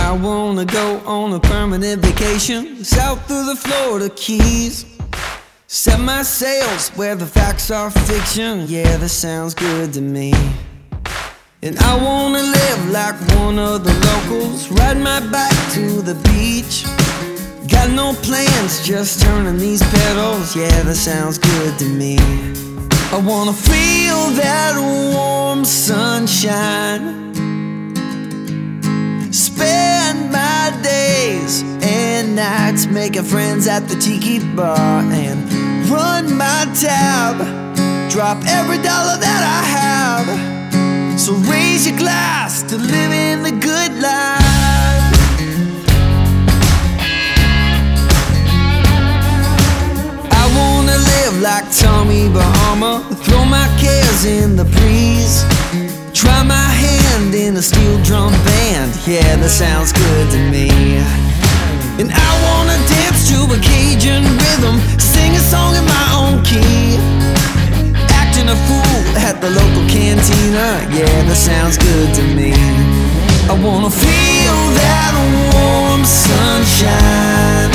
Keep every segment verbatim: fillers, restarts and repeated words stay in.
I wanna go on a permanent vacation south through the Florida Keys. Set my sails where the facts are fiction. Yeah, that sounds good to me. And I wanna live like one of the locals, ride my bike to the beach. Got no plans, just turning these pedals. Yeah, that sounds good to me. I wanna feel that warm sunshine, spend my days and nights making friends at the tiki bar and run my tab, drop every dollar that I have. So raise your glass to living the good life. I wanna live like Tommy Bahama, throw my cares in the breeze, try my hand in a steel drum band. Yeah, that sounds good to me. And I wanna dance to a Cajun rhythm, sing a song in my own key, acting a fool at the local cantina. Yeah, that sounds good to me. I wanna feel that warm sunshine,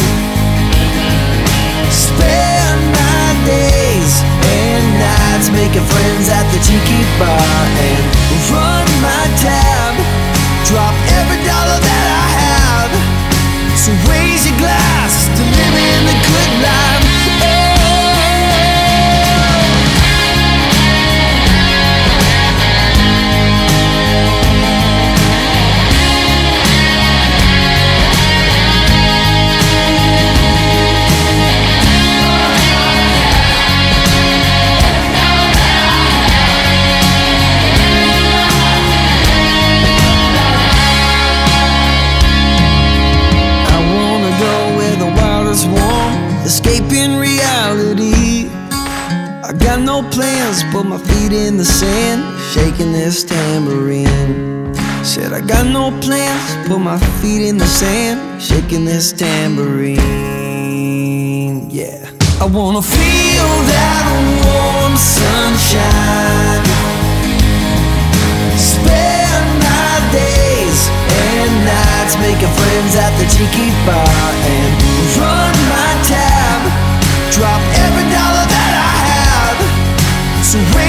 spend my days and nights making friends at the tiki bar and run my tab, drop every dollar that I have. So raise your glass to living the good life. Escaping reality. I got no plans, put my feet in the sand, shaking this tambourine. Said I got no plans, put my feet in the sand, shaking this tambourine. Yeah, I wanna feel that warm sunshine, spend my days and nights making friends at the tiki bar and run my tab, drop every dollar that I have. So